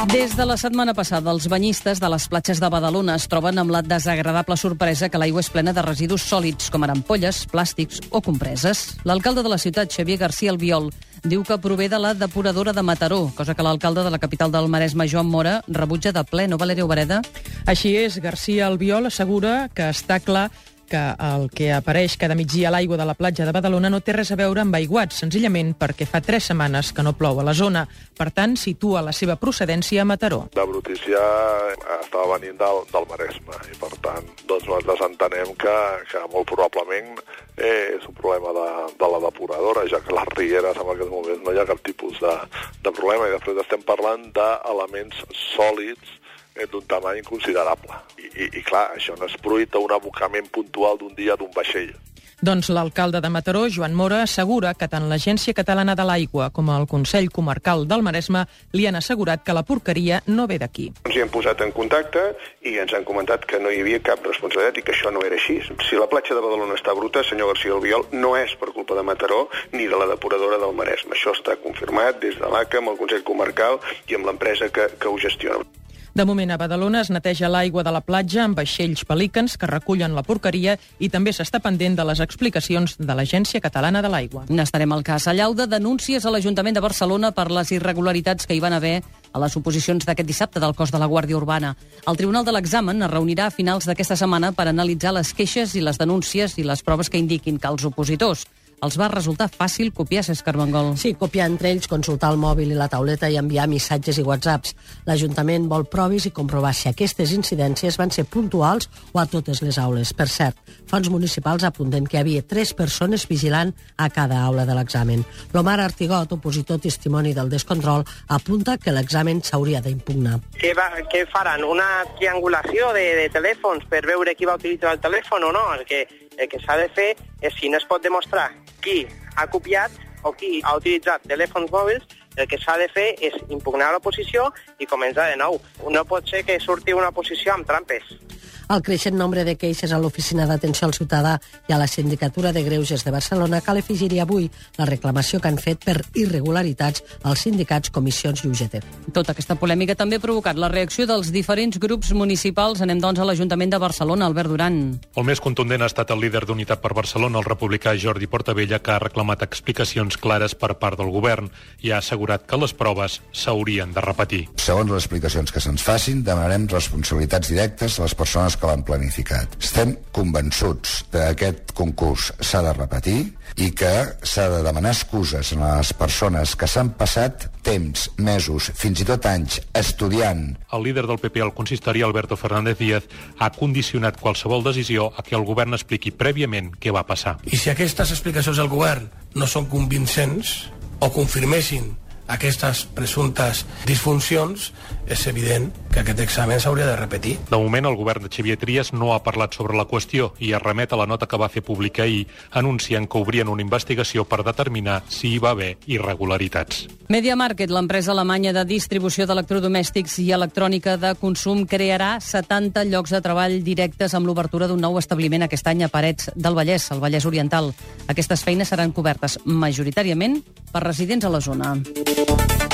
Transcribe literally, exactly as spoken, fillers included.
Des de la setmana passada, els banyistes de les platges de Badalona es troben amb la desagradable sorpresa que l'aigua és plena de residus sòlids, com ara ampolles, plàstics o compreses. L'alcalde de la ciutat, Xavier García Albiol, diu que prové de la depuradora de Mataró, cosa que l'alcalde de la capital del Maresme, Joan Mora, rebutja de ple, no, Valeria Obereda? Així és, García Albiol assegura que està clar que el que apareix cada migdia a l'aigua de la platja de Badalona no té res a veure amb aiguats, senzillament perquè fa tres setmanes que no plou a la zona. Per tant, situa la seva procedència a Mataró. La brutícia estava venint del, del Maresme i, per tant, doncs nosaltres entenem que, que molt probablement eh, és un problema de, de la depuradora, ja que les rieres en aquest moment no hi ha cap tipus de, de problema. I després estem parlant d'elements sòlids d'un tamany considerable. I, i, I clar, això no és fruit d'un abocament puntual d'un dia d'un vaixell. Doncs l'alcalde de Mataró, Joan Mora, assegura que tant l'Agència Catalana de l'Aigua com el Consell Comarcal del Maresme li han assegurat que la porqueria no ve d'aquí. Ens hi hem posat en contacte i ens han comentat que no hi havia cap responsabilitat i que això no era així. Si la platja de Badalona està bruta, senyor García Albiol, no és per culpa de Mataró ni de la depuradora del Maresme. Això està confirmat des de l'A C A, amb el Consell Comarcal i amb l'empresa que, que ho gestiona. De moment, a Badalona es neteja l'aigua de la platja amb vaixells pelicans que recullen la porqueria i també s'està pendent de les explicacions de l'Agència Catalana de l'Aigua. N'estarem al cas. A Llauda, denúncies a l'Ajuntament de Barcelona per les irregularitats que hi van haver a les oposicions d'aquest dissabte del cos de la Guàrdia Urbana. El Tribunal de l'Examen es reunirà a finals d'aquesta setmana per analitzar les queixes i les denúncies i les proves que indiquin que els opositors els va resultar fàcil copiar Cesc Armengol. Sí, copiar entre ells, consultar el mòbil i la tauleta i enviar missatges i whatsapps. L'Ajuntament vol proves i comprovar si aquestes incidències van ser puntuals o a totes les aules. Per cert, fons municipals apunten que hi havia tres persones vigilant a cada aula de l'examen. L'Omar Artigot, opositor testimoni del descontrol, apunta que l'examen s'hauria d'impugnar. Què, va, què faran? Una triangulació de, de telèfons per veure qui va utilitzar el telèfon o no? El que, el que s'ha de fer és, si no es pot demostrar qui ha copiat o qui ha utilitzat telèfons mòbils, el que s'ha de fer és impugnar l'oposició i començar de nou. No pot ser que surti una oposició amb trampes. El creixent nombre de queixes a l'Oficina d'Atenció al Ciutadà i a la Sindicatura de Greuges de Barcelona cal afegir-hi avui la reclamació que han fet per irregularitats als sindicats, comissions i U G T. Tota aquesta polèmica també ha provocat la reacció dels diferents grups municipals. Anem, doncs, a l'Ajuntament de Barcelona, Albert Duran. El més contundent ha estat el líder d'Unitat per Barcelona, el republicà Jordi Portabella, que ha reclamat explicacions clares per part del govern i ha assegurat que les proves s'haurien de repetir. Segons les explicacions que se'ns facin, demanarem responsabilitats directes a les persones que l'han planificat. Estem convençuts que aquest concurs s'ha de repetir i que s'ha de demanar excuses a les persones que s'han passat temps, mesos, fins i tot anys, estudiant. El líder del P P al consistori, Alberto Fernández Díaz, ha condicionat qualsevol decisió a que el govern expliqui prèviament què va passar. I si aquestes explicacions del govern no són convincents o confirmessin aquestes presumptes disfuncions, és evident que aquest examen s'hauria de repetir. De moment, el govern de Xavier Trias no ha parlat sobre la qüestió i es remet a la nota que va fer pública ahir, anunciant que obrien una investigació per determinar si hi va haver irregularitats. Media Market, l'empresa alemanya de distribució d'electrodomèstics i electrònica de consum, crearà setanta llocs de treball directes amb l'obertura d'un nou establiment aquest any a Parets del Vallès, al Vallès Oriental. Aquestes feines seran cobertes majoritàriament per residents a la zona.